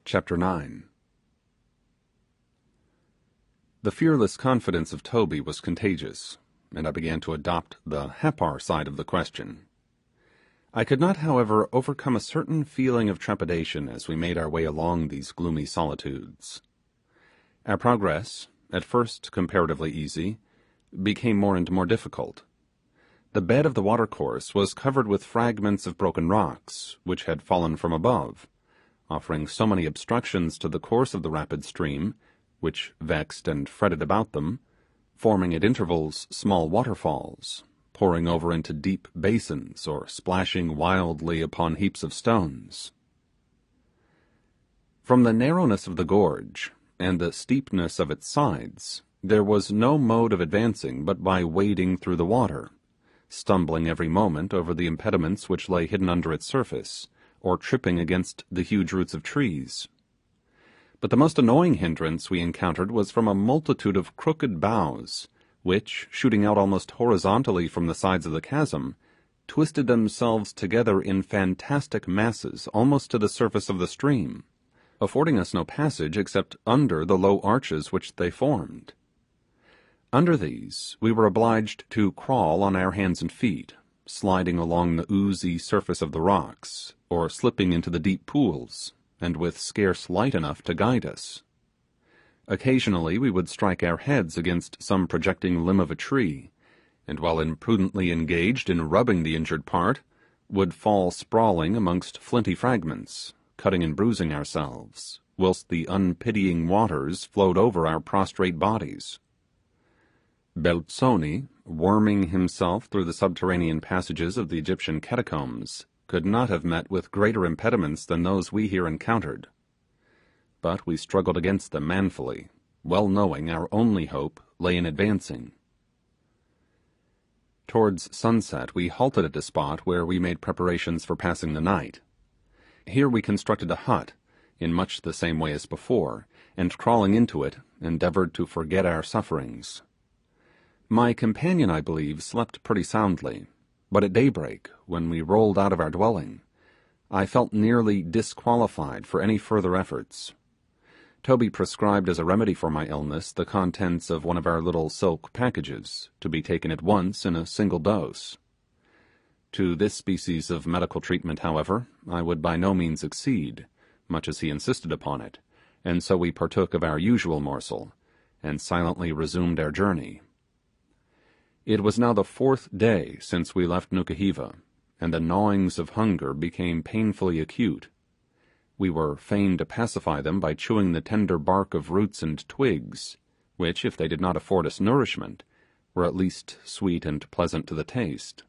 Chapter 9. The fearless confidence of Toby was contagious, and I began to adopt the Happar side of the question. I could not, however, overcome a certain feeling of trepidation as we made our way along these gloomy solitudes. Our progress, at first comparatively easy, became more and more difficult. The bed of the watercourse was covered with fragments of broken rocks, which had fallen from above, offering so many obstructions to the course of the rapid stream, which vexed and fretted about them, forming at intervals small waterfalls, pouring over into deep basins, or splashing wildly upon heaps of stones. From the narrowness of the gorge, and the steepness of its sides, there was no mode of advancing but by wading through the water, stumbling every moment over the impediments which lay hidden under its surface, or tripping against the huge roots of trees. But the most annoying hindrance we encountered was from a multitude of crooked boughs, which, shooting out almost horizontally from the sides of the chasm, twisted themselves together in fantastic masses almost to the surface of the stream, affording us no passage except under the low arches which they formed. Under these we were obliged to crawl on our hands and feet, sliding along the oozy surface of the rocks, or slipping into the deep pools, and with scarce light enough to guide us. Occasionally we would strike our heads against some projecting limb of a tree, and while imprudently engaged in rubbing the injured part, would fall sprawling amongst flinty fragments, cutting and bruising ourselves, whilst the unpitying waters flowed over our prostrate bodies. Belzoni, worming himself through the subterranean passages of the Egyptian catacombs, could not have met with greater impediments than those we here encountered. But we struggled against them manfully, well knowing our only hope lay in advancing. Towards sunset we halted at a spot where we made preparations for passing the night. Here we constructed a hut, in much the same way as before, and crawling into it, endeavoured to forget our sufferings. My companion, I believe, slept pretty soundly, but at daybreak, when we rolled out of our dwelling, I felt nearly disqualified for any further efforts. Toby prescribed as a remedy for my illness the contents of one of our little silk packages, to be taken at once in a single dose. To this species of medical treatment, however, I would by no means accede, much as he insisted upon it, and so we partook of our usual morsel, and silently resumed our journey. It was now the 4th day since we left Nukuheva, and the gnawings of hunger became painfully acute. We were fain to pacify them by chewing the tender bark of roots and twigs, which, if they did not afford us nourishment, were at least sweet and pleasant to the taste.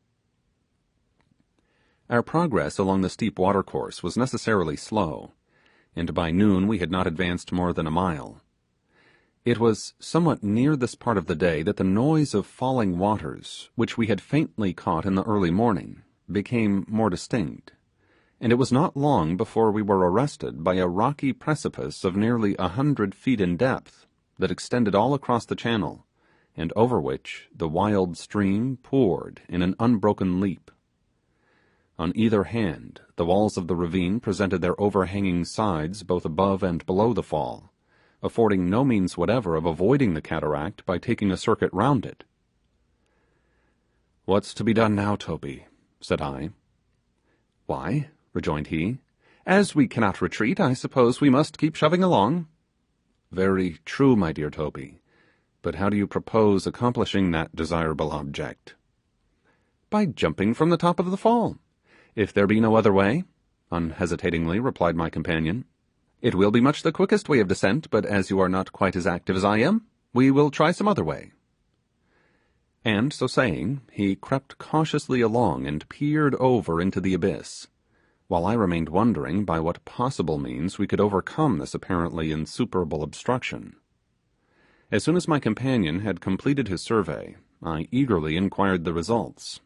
Our progress along the steep watercourse was necessarily slow, and by noon we had not advanced more than a mile. It was somewhat near this part of the day that the noise of falling waters, which we had faintly caught in the early morning, became more distinct, and it was not long before we were arrested by a rocky precipice of nearly 100 feet in depth, that extended all across the channel, and over which the wild stream poured in an unbroken leap. On either hand, the walls of the ravine presented their overhanging sides both above and below the fall, affording no means whatever of avoiding the cataract by taking a circuit round it. "What's to be done now, Toby?" said I. "Why," rejoined he, "as we cannot retreat, I suppose we must keep shoving along." "Very true, my dear Toby, but how do you propose accomplishing that desirable object?" "By jumping from the top of the fall, if there be no other way," unhesitatingly replied my companion. "It will be much the quickest way of descent, but as you are not quite as active as I am, we will try some other way." And so saying, he crept cautiously along and peered over into the abyss, while I remained wondering by what possible means we could overcome this apparently insuperable obstruction. As soon as my companion had completed his survey, I eagerly inquired the results.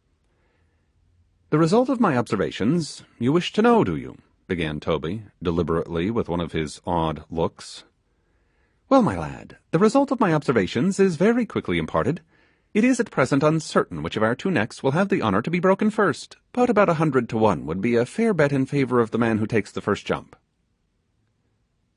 "The result of my observations you wish to know, do you?" began Toby, deliberately, with one of his odd looks. "Well, my lad, the result of my observations is very quickly imparted. It is at present uncertain which of our two necks will have the honour to be broken first, but about 100 to 1 would be a fair bet in favour of the man who takes the first jump."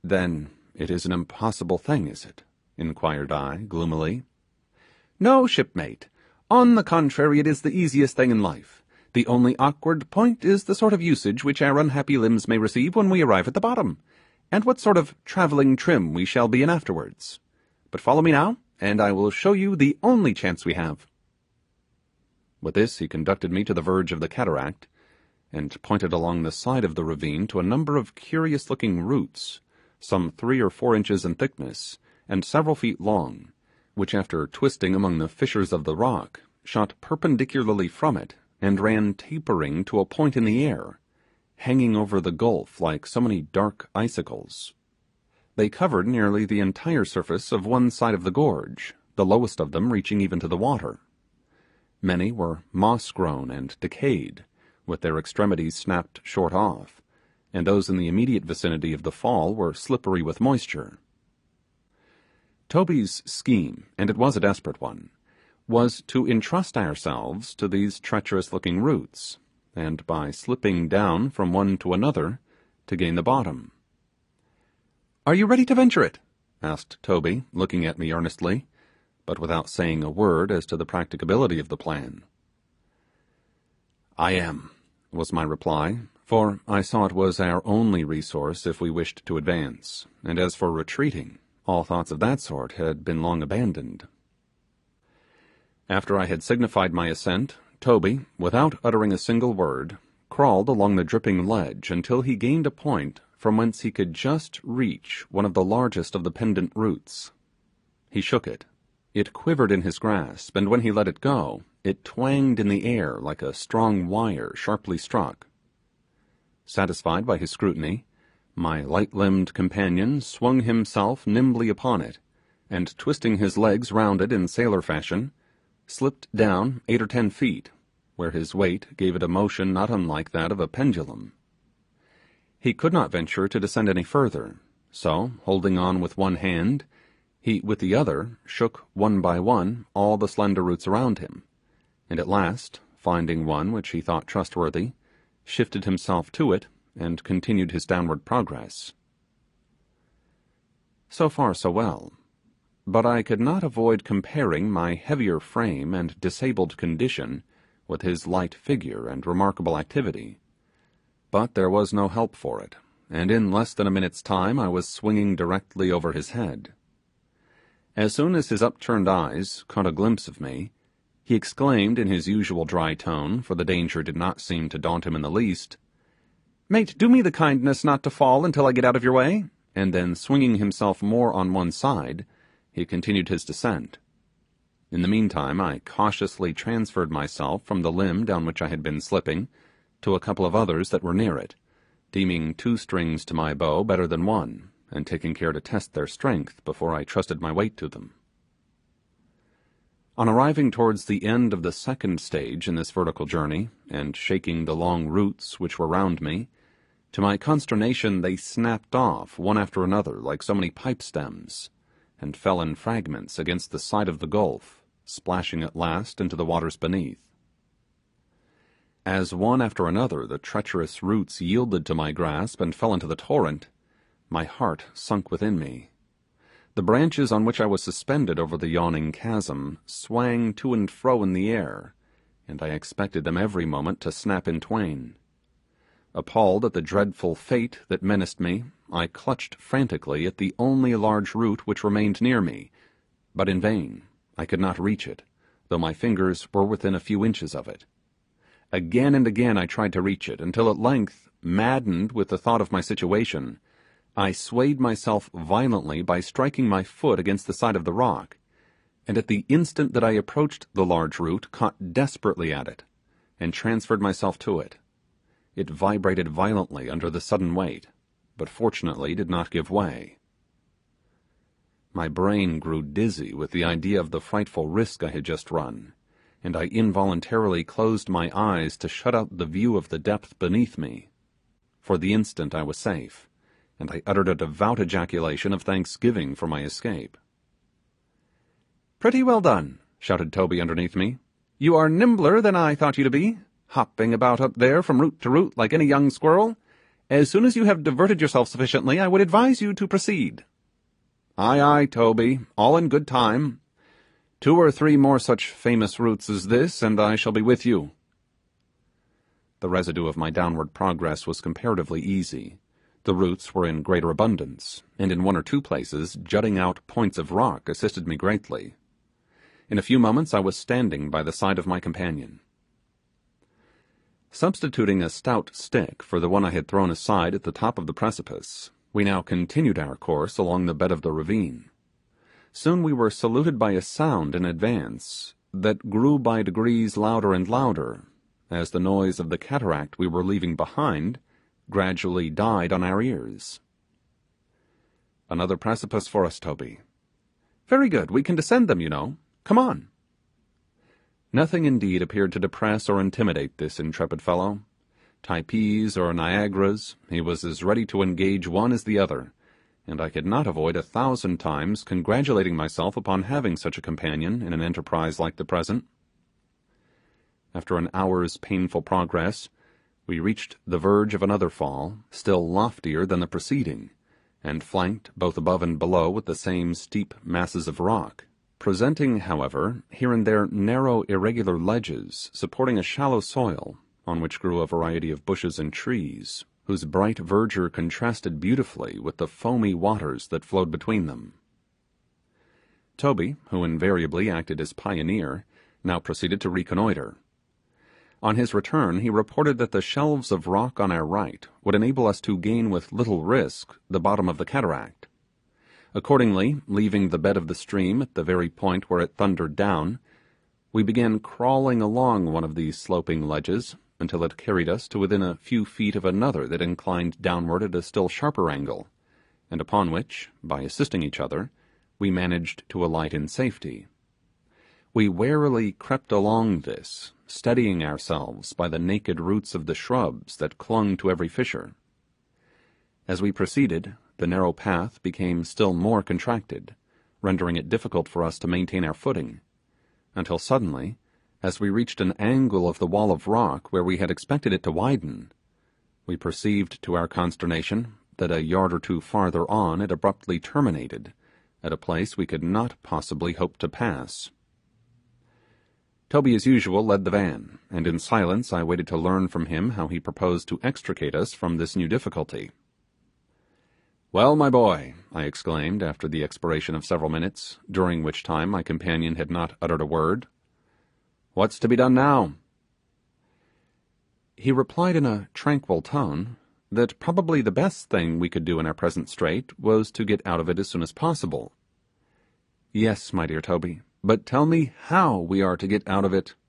Then it is an impossible thing, is it? Inquired I, gloomily. No, shipmate. On the contrary, it is the easiest thing in life. The only awkward point is the sort of usage which our unhappy limbs may receive when we arrive at the bottom, and what sort of travelling trim we shall be in afterwards. But follow me now, and I will show you the only chance we have. With this he conducted me to the verge of the cataract, and pointed along the side of the ravine to a number of curious-looking roots, some 3 or 4 inches in thickness, and several feet long, which after twisting among the fissures of the rock, shot perpendicularly from it, and ran tapering to a point in the air, hanging over the gulf like so many dark icicles. They covered nearly the entire surface of one side of the gorge, the lowest of them reaching even to the water. Many were moss-grown and decayed, with their extremities snapped short off, and those in the immediate vicinity of the fall were slippery with moisture. Toby's scheme, and it was a desperate one, was to entrust ourselves to these treacherous-looking roots, and by slipping down from one to another, to gain the bottom. "Are you ready to venture it?" asked Toby, looking at me earnestly, but without saying a word as to the practicability of the plan. "I am," was my reply, for I saw it was our only resource if we wished to advance, and as for retreating, all thoughts of that sort had been long abandoned. After I had signified my assent, Toby, without uttering a single word, crawled along the dripping ledge until he gained a point from whence he could just reach one of the largest of the pendant roots. He shook it. It quivered in his grasp, and when he let it go, it twanged in the air like a strong wire sharply struck. Satisfied by his scrutiny, my light-limbed companion swung himself nimbly upon it, and twisting his legs round it in sailor fashion, slipped down 8 or 10 feet, where his weight gave it a motion not unlike that of a pendulum. He could not venture to descend any further, so, holding on with one hand, he with the other shook one by one all the slender roots around him, and at last, finding one which he thought trustworthy, shifted himself to it and continued his downward progress. So far so well, but I could not avoid comparing my heavier frame and disabled condition with his light figure and remarkable activity. But there was no help for it, and in less than a minute's time I was swinging directly over his head. As soon as his upturned eyes caught a glimpse of me, he exclaimed in his usual dry tone, for the danger did not seem to daunt him in the least, "Mate, do me the kindness not to fall until I get out of your way," and then swinging himself more on one side, he continued his descent. In the meantime I cautiously transferred myself from the limb down which I had been slipping to a couple of others that were near it, deeming 2 strings to my bow better than 1, and taking care to test their strength before I trusted my weight to them. On arriving towards the end of the second stage in this vertical journey, and shaking the long roots which were round me, to my consternation they snapped off one after another like so many pipe stems, and fell in fragments against the side of the gulf, splashing at last into the waters beneath. As one after another the treacherous roots yielded to my grasp and fell into the torrent, my heart sunk within me. The branches on which I was suspended over the yawning chasm swang to and fro in the air, and I expected them every moment to snap in twain. Appalled at the dreadful fate that menaced me, I clutched frantically at the only large root which remained near me, but in vain. I could not reach it, though my fingers were within a few inches of it. Again and again I tried to reach it, until at length, maddened with the thought of my situation, I swayed myself violently by striking my foot against the side of the rock, and at the instant that I approached the large root caught desperately at it, and transferred myself to it. It vibrated violently under the sudden weight, but fortunately did not give way. My brain grew dizzy with the idea of the frightful risk I had just run, and I involuntarily closed my eyes to shut out the view of the depth beneath me. For the instant I was safe, and I uttered a devout ejaculation of thanksgiving for my escape. "Pretty well done," shouted Toby underneath me. "You are nimbler than I thought you to be, hopping about up there from root to root like any young squirrel, As soon as you have diverted yourself sufficiently, I would advise you to proceed. Aye, aye, Toby, all in good time. 2 or 3 more such famous routes as this, and I shall be with you. The residue of my downward progress was comparatively easy. The roots were in greater abundance, and in 1 or 2 places jutting out points of rock assisted me greatly. In a few moments I was standing by the side of my companion. Substituting a stout stick for the one I had thrown aside at the top of the precipice, we now continued our course along the bed of the ravine. Soon we were saluted by a sound in advance that grew by degrees louder and louder, as the noise of the cataract we were leaving behind gradually died on our ears. Another precipice for us, Toby. Very good, we can descend them, you know. Come on. Nothing indeed appeared to depress or intimidate this intrepid fellow. Typees or Niagaras, he was as ready to engage one as the other, and I could not avoid 1,000 times congratulating myself upon having such a companion in an enterprise like the present. After an hour's painful progress, we reached the verge of another fall, still loftier than the preceding, and flanked both above and below with the same steep masses of rock, presenting, however, here and there narrow irregular ledges supporting a shallow soil, on which grew a variety of bushes and trees, whose bright verdure contrasted beautifully with the foamy waters that flowed between them. Toby, who invariably acted as pioneer, now proceeded to reconnoitre. On his return he reported that the shelves of rock on our right would enable us to gain with little risk the bottom of the cataract. Accordingly, leaving the bed of the stream at the very point where it thundered down, we began crawling along one of these sloping ledges until it carried us to within a few feet of another that inclined downward at a still sharper angle, and upon which, by assisting each other, we managed to alight in safety. We warily crept along this, steadying ourselves by the naked roots of the shrubs that clung to every fissure. As we proceeded, the narrow path became still more contracted, rendering it difficult for us to maintain our footing, until suddenly, as we reached an angle of the wall of rock where we had expected it to widen, we perceived to our consternation that 1 yard or 2 farther on it abruptly terminated, at a place we could not possibly hope to pass. Toby as usual led the van, and in silence I waited to learn from him how he proposed to extricate us from this new difficulty. Well, my boy, I exclaimed after the expiration of several minutes, during which time my companion had not uttered a word, what's to be done now? He replied in a tranquil tone that probably the best thing we could do in our present strait was to get out of it as soon as possible. Yes, my dear Toby, but tell me how we are to get out of it.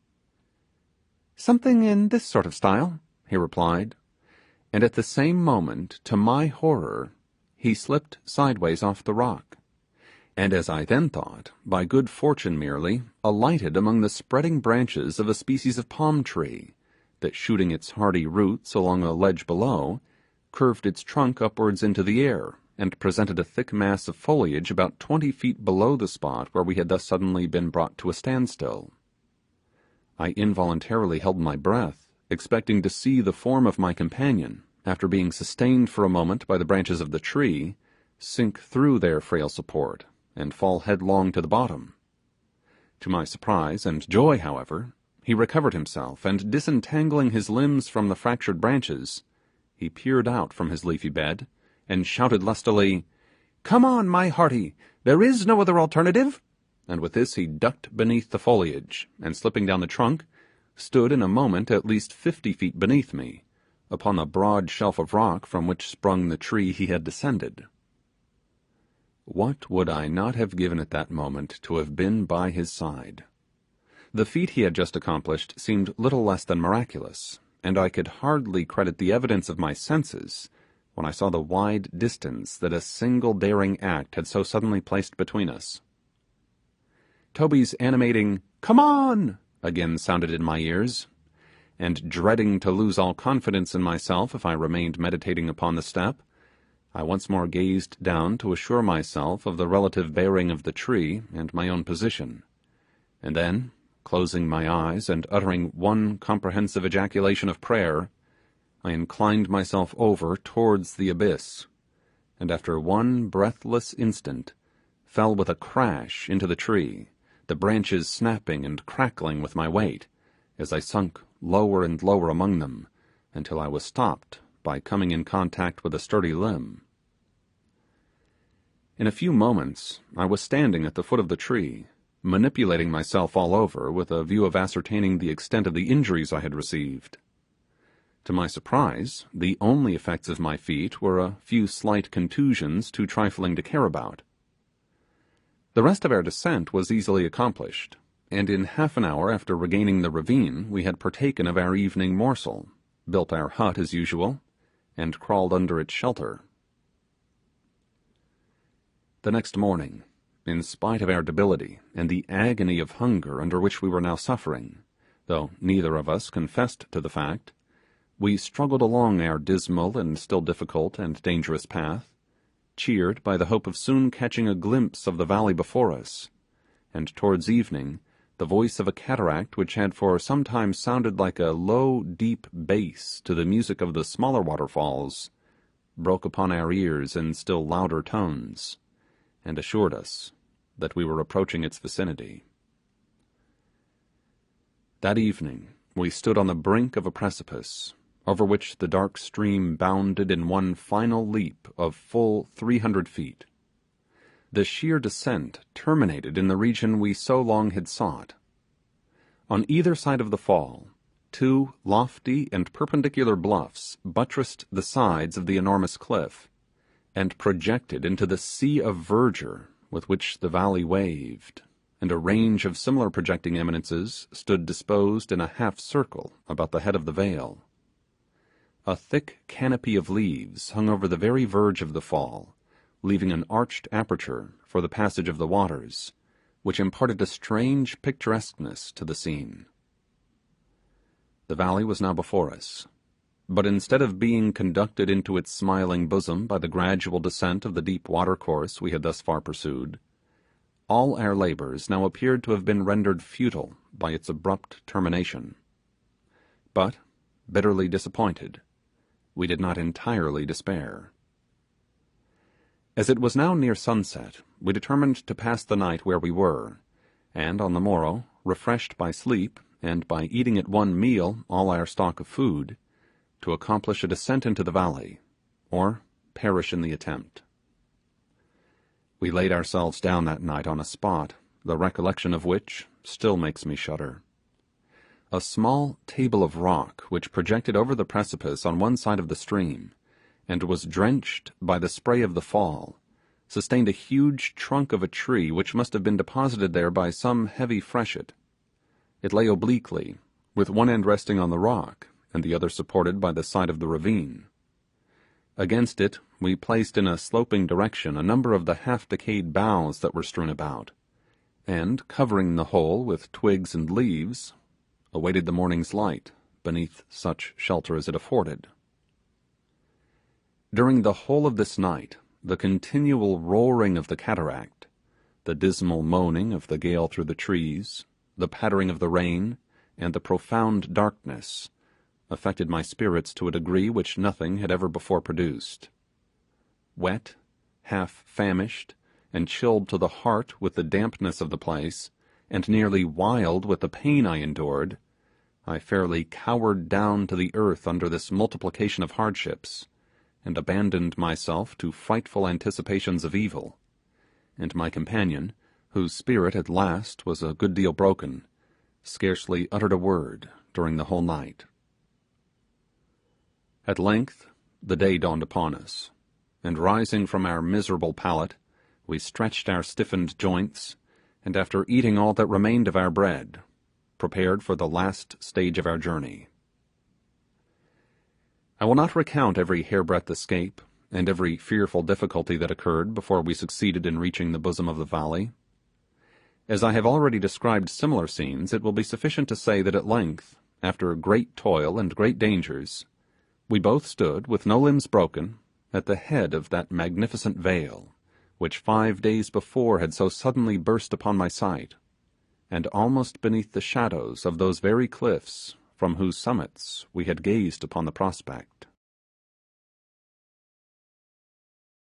Something in this sort of style, he replied, and at the same moment, to my horror, he slipped sideways off the rock, and as I then thought, by good fortune merely, alighted among the spreading branches of a species of palm tree, that shooting its hardy roots along a ledge below, curved its trunk upwards into the air, and presented a thick mass of foliage about 20 feet below the spot where we had thus suddenly been brought to a standstill. I involuntarily held my breath, expecting to see the form of my companion, after being sustained for a moment by the branches of the tree, sink through their frail support, and fall headlong to the bottom. To my surprise and joy, however, he recovered himself, and disentangling his limbs from the fractured branches, he peered out from his leafy bed, and shouted lustily, "Come on, my hearty, there is no other alternative," and with this he ducked beneath the foliage, and slipping down the trunk, stood in a moment at least 50 feet beneath me, upon the broad shelf of rock from which sprung the tree he had descended. What would I not have given at that moment to have been by his side? The feat he had just accomplished seemed little less than miraculous, and I could hardly credit the evidence of my senses when I saw the wide distance that a single daring act had so suddenly placed between us. Toby's animating "Come on!" again sounded in my ears, and dreading to lose all confidence in myself if I remained meditating upon the step, I once more gazed down to assure myself of the relative bearing of the tree and my own position, and then, closing my eyes and uttering one comprehensive ejaculation of prayer, I inclined myself over towards the abyss, and after one breathless instant fell with a crash into the tree, the branches snapping and crackling with my weight, as I sunk lower and lower among them, until I was stopped by coming in contact with a sturdy limb. In a few moments I was standing at the foot of the tree, manipulating myself all over with a view of ascertaining the extent of the injuries I had received. To my surprise, the only effects of my feat were a few slight contusions too trifling to care about. The rest of our descent was easily accomplished, and in half an hour after regaining the ravine we had partaken of our evening morsel, built our hut as usual, and crawled under its shelter. The next morning, in spite of our debility and the agony of hunger under which we were now suffering, though neither of us confessed to the fact, we struggled along our dismal and still difficult and dangerous path, cheered by the hope of soon catching a glimpse of the valley before us, and towards evening the voice of a cataract which had for some time sounded like a low deep bass to the music of the smaller waterfalls, broke upon our ears in still louder tones, and assured us that we were approaching its vicinity. That evening we stood on the brink of a precipice, over which the dark stream bounded in one final leap of full 300 feet. The sheer descent terminated in the region we so long had sought. On either side of the fall, two lofty and perpendicular bluffs buttressed the sides of the enormous cliff, and projected into the sea of verdure with which the valley waved, and a range of similar projecting eminences stood disposed in a half circle about the head of the vale. A thick canopy of leaves hung over the very verge of the fall, leaving an arched aperture for the passage of the waters, which imparted a strange picturesqueness to the scene. The valley was now before us, but instead of being conducted into its smiling bosom by the gradual descent of the deep watercourse we had thus far pursued, all our labours now appeared to have been rendered futile by its abrupt termination. But, bitterly disappointed, we did not entirely despair. As it was now near sunset, we determined to pass the night where we were, and on the morrow, refreshed by sleep, and by eating at one meal all our stock of food, to accomplish a descent into the valley, or perish in the attempt. We laid ourselves down that night on a spot, the recollection of which still makes me shudder. A small table of rock which projected over the precipice on one side of the stream, and was drenched by the spray of the fall, sustained a huge trunk of a tree which must have been deposited there by some heavy freshet. It lay obliquely, with one end resting on the rock, and the other supported by the side of the ravine. Against it we placed in a sloping direction a number of the half-decayed boughs that were strewn about, and, covering the whole with twigs and leaves, awaited the morning's light beneath such shelter as it afforded. During the whole of this night, the continual roaring of the cataract, the dismal moaning of the gale through the trees, the pattering of the rain, and the profound darkness, affected my spirits to a degree which nothing had ever before produced. Wet, half famished, and chilled to the heart with the dampness of the place, and nearly wild with the pain I endured, I fairly cowered down to the earth under this multiplication of hardships, and abandoned myself to frightful anticipations of evil, and my companion, whose spirit at last was a good deal broken, scarcely uttered a word during the whole night. At length the day dawned upon us, and rising from our miserable pallet, we stretched our stiffened joints, and after eating all that remained of our bread, prepared for the last stage of our journey. I will not recount every hairbreadth escape, and every fearful difficulty that occurred before we succeeded in reaching the bosom of the valley. As I have already described similar scenes, it will be sufficient to say that at length, after great toil and great dangers, we both stood, with no limbs broken, at the head of that magnificent vale, which 5 days before had so suddenly burst upon my sight, and almost beneath the shadows of those very cliffs from whose summits we had gazed upon the prospect.